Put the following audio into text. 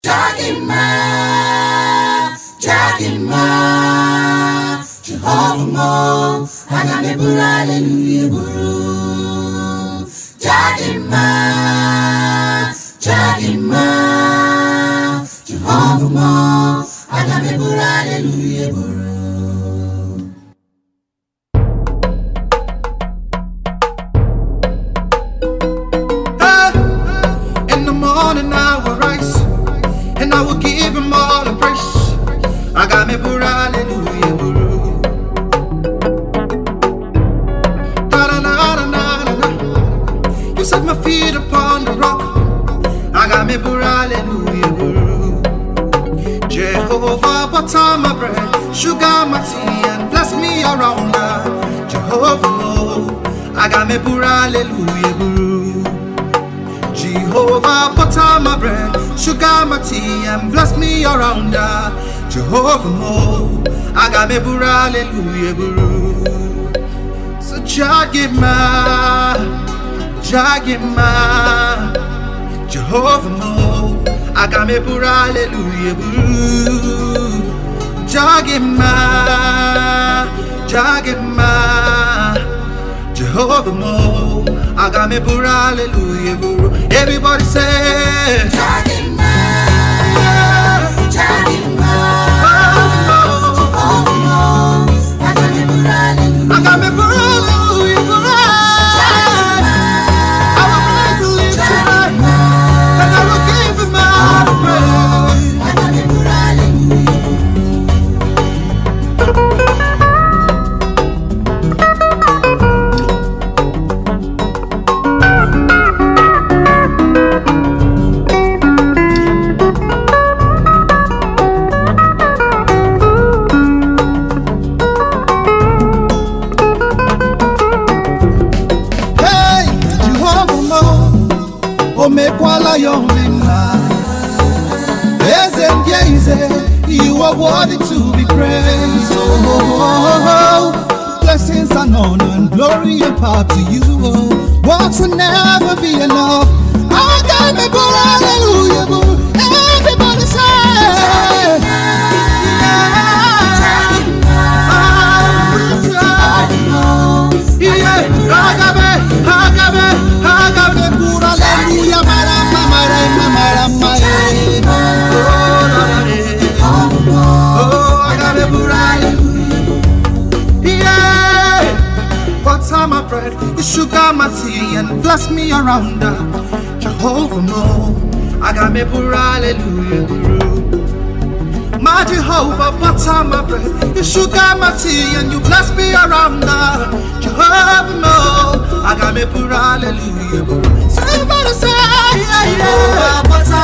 Jagima, Jagima, Jehovah Mo, Agame Buru, Hallelujah Buru. Jagima, Jagima, Jehovah Mo, Agame Buru, Hallelujah Buru. In the morning I will rise, and I will give him all the praise. I got me Buru, hallelujah, Buru. Da-da-da-da-da-da. You set my feet upon the rock. I got me Buru, hallelujah, Buru. Jehovah, butter my bread, sugar my tea, and bless me around her. Jehovah, oh, I got me Buru, hallelujah, Buru. Jehovah, butter my bread, sugar my tea, and bless me around her. Jehovah Mo, I got me Buru, hallelujah, Buru. So Jagima, Jagima, Jehovah Mo, I got me Buru, hallelujah, Buru. Jagima, Jagima, Jehovah Mo, I got me Buru, hallelujah, Buru. Everybody say Jagima, Jagima, Jehovah Mo, Agame Buru, hallelujah. I got me Buru, hallelujah, Buru. I will bless you, live tonight, and I will give him all the praise. Agame Buru, hallelujah. Omekwala yomina, you are worthy to be praised. Oh, blessings and honor and glory and power to you. Oh, words will never be enough. I got me Buru, hallelujah, Buru. Everybody say, my bread, you sugar my tea, and bless me around her. Jehovah Mo, I got me Buru, hallelujah, Buru. My Jehovah, butter my bread, you sugar my tea, and you bless me around her. Jehovah Mo, I got me Buru, hallelujah, Buru. Somebody say, yeah, yeah.